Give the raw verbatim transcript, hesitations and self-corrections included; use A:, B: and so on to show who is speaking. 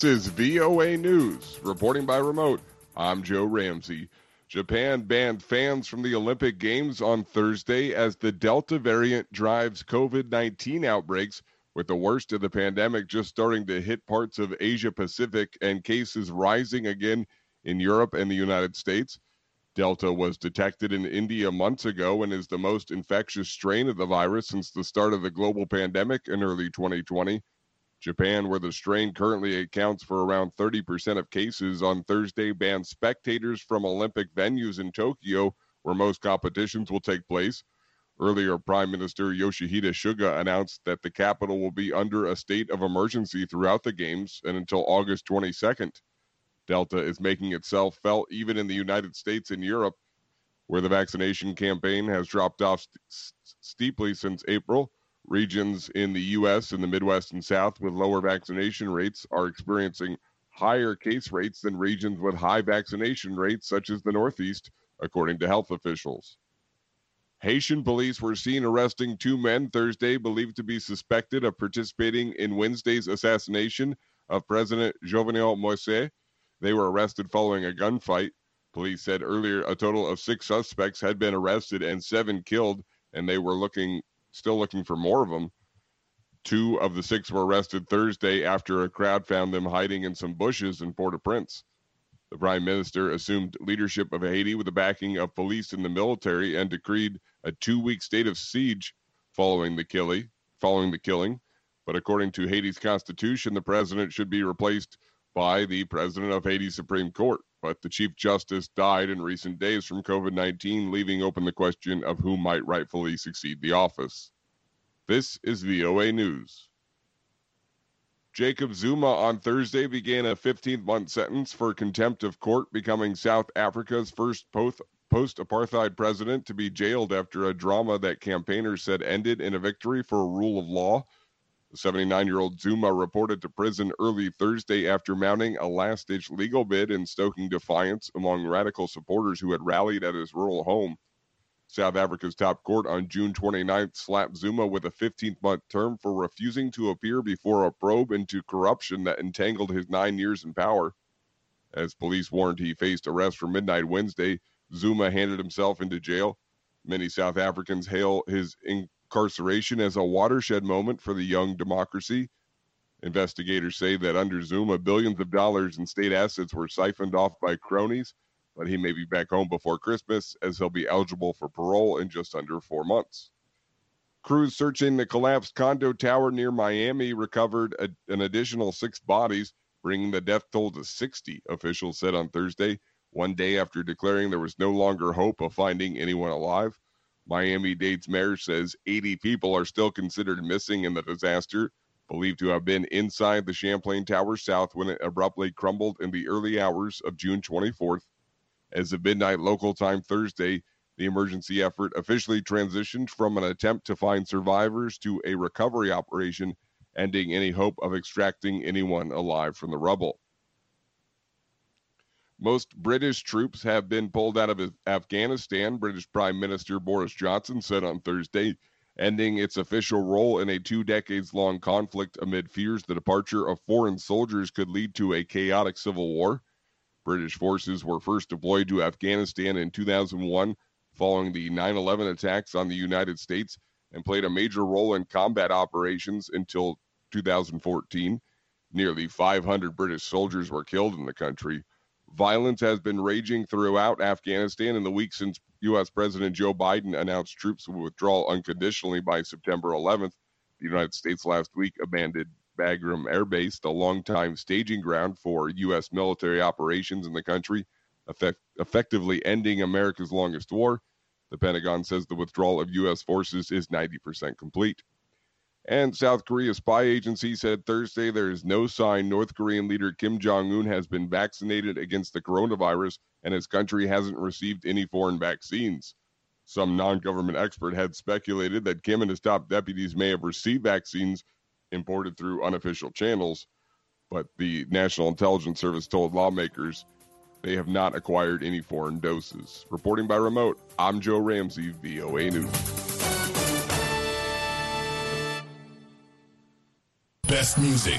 A: This is V O A News. Reporting by remote, I'm Joe Ramsey. Japan banned fans from the Olympic Games on Thursday as the Delta variant drives covid nineteen outbreaks, with the worst of the pandemic just starting to hit parts of Asia Pacific and cases rising again in Europe and the United States. Delta was detected in India months ago and is the most infectious strain of the virus since the start of the global pandemic in early twenty twenty. Japan, where the strain currently accounts for around thirty percent of cases, on Thursday banned spectators from Olympic venues in Tokyo, where most competitions will take place. Earlier, Prime Minister Yoshihide Suga announced that the capital will be under a state of emergency throughout the Games and until August twenty-second. Delta is making itself felt even in the United States and Europe, where the vaccination campaign has dropped off st- steeply since April. Regions in the U S and the Midwest and South with lower vaccination rates are experiencing higher case rates than regions with high vaccination rates, such as the Northeast, according to health officials. Haitian police were seen arresting two men Thursday believed to be suspected of participating in Wednesday's assassination of President Jovenel Moïse. They were arrested following a gunfight. Police said earlier a total of six suspects had been arrested and seven killed, and they were looking still looking for more of them. Two of the six were arrested Thursday after a crowd found them hiding in some bushes in Port-au-Prince. The prime minister assumed leadership of Haiti with the backing of police and the military and decreed a two-week state of siege following the killing. Following the killing. But according to Haiti's constitution, the president should be replaced by the president of Haiti's Supreme Court. But the chief justice died in recent days from covid nineteen, leaving open the question of who might rightfully succeed the office. This is V O A News. Jacob Zuma on Thursday began a fifteen-month sentence for contempt of court, becoming South Africa's first post- post-apartheid president to be jailed after a drama that campaigners said ended in a victory for a rule of law. The seventy-nine-year-old Zuma reported to prison early Thursday after mounting a last-ditch legal bid and stoking defiance among radical supporters who had rallied at his rural home. South Africa's top court on June twenty-ninth slapped Zuma with a fifteen-month term for refusing to appear before a probe into corruption that entangled his nine years in power. As police warned he faced arrest for midnight Wednesday, Zuma handed himself into jail. Many South Africans hail his incarceration as a watershed moment for the young democracy. Investigators say that under Zuma, billions of dollars in state assets were siphoned off by cronies, but he may be back home before Christmas as he'll be eligible for parole in just under four months. Crews searching the collapsed condo tower near Miami recovered a, an additional six bodies, bringing the death toll to sixty, officials said on Thursday, one day after declaring there was no longer hope of finding anyone alive. Miami-Dade's mayor says eighty people are still considered missing in the disaster, believed to have been inside the Champlain Tower South when it abruptly crumbled in the early hours of June twenty-fourth. As of midnight local time Thursday, the emergency effort officially transitioned from an attempt to find survivors to a recovery operation, ending any hope of extracting anyone alive from the rubble. Most British troops have been pulled out of Afghanistan, British Prime Minister Boris Johnson said on Thursday, ending its official role in a two decades-long conflict amid fears the departure of foreign soldiers could lead to a chaotic civil war. British forces were first deployed to Afghanistan in two thousand one following the nine eleven attacks on the United States and played a major role in combat operations until two thousand fourteen. Nearly five hundred British soldiers were killed in the country. Violence has been raging throughout Afghanistan in the week since U S President Joe Biden announced troops would withdraw unconditionally by September eleventh. The United States last week abandoned Bagram Air Base, the longtime staging ground for U S military operations in the country, effect- effectively ending America's longest war. The Pentagon says the withdrawal of U S forces is ninety percent complete. And South Korea's spy agency said Thursday there is no sign North Korean leader Kim Jong-un has been vaccinated against the coronavirus and his country hasn't received any foreign vaccines. Some non-government expert had speculated that Kim and his top deputies may have received vaccines imported through unofficial channels, but the National Intelligence Service told lawmakers they have not acquired any foreign doses. Reporting by remote, I'm Joe Ramsey, V O A News.
B: Best music